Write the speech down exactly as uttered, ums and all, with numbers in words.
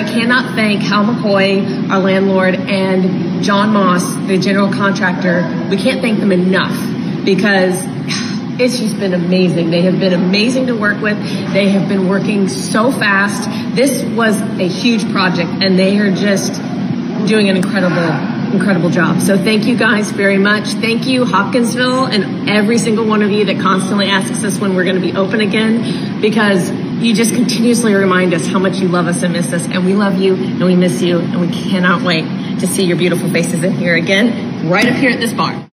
cannot thank Hal McCoy, our landlord, and John Moss, the general contractor. We can't thank them enough because it's just been amazing. They have been amazing to work with. They have been working so fast. This was a huge project, and they are just doing an incredible, incredible job. So thank you guys very much. Thank you, Hopkinsville, and every single one of you that constantly asks us when we're going to be open again, because you just continuously remind us how much you love us and miss us. And we love you, and we miss you, and we cannot wait to see your beautiful faces in here again, right up here at this bar.